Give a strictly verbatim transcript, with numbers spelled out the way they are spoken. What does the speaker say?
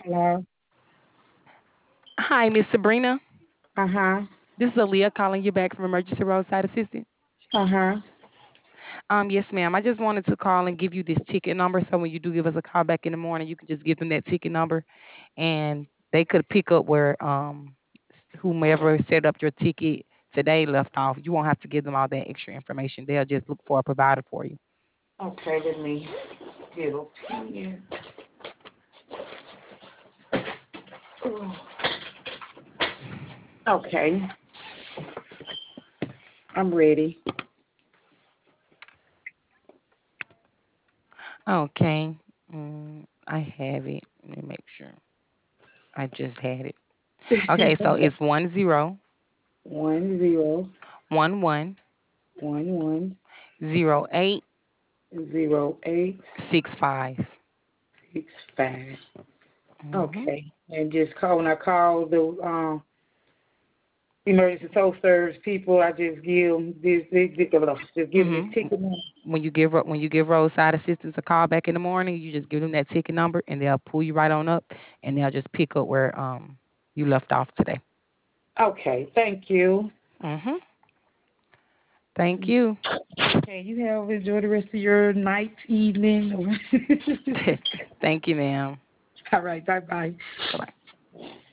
Hello. Hi, Miss Sabrina. Uh huh. This is Aaliyah calling you back from Emergency Roadside Assistance. Uh huh. Um, yes, ma'am. I just wanted to call and give you this ticket number, so when you do give us a call back in the morning, you can just give them that ticket number, and they could pick up where um s- whomever set up your ticket today left off. You won't have to give them all that extra information. They'll just look for a provider for you. Okay, let me get a pen. Okay, I'm ready. Okay. Mm, I have it. Let me make sure. I just had it. Okay, so it's one zero one zero one one one one zero eight zero eight six five. six five. Mm-hmm. Okay, and just call when I call the um emergency tow service people. I just give them this, this, this just give them this Mm-hmm. ticket number. When you give ro- when you give roadside assistance a call back in the morning, you just give them that ticket number and they'll pull you right on up and they'll just pick up where um you left off today. Okay, thank you. Mm-hmm. Thank you. Okay, you have enjoy the rest of your night, evening. Thank you, ma'am. All right, bye bye. Bye bye.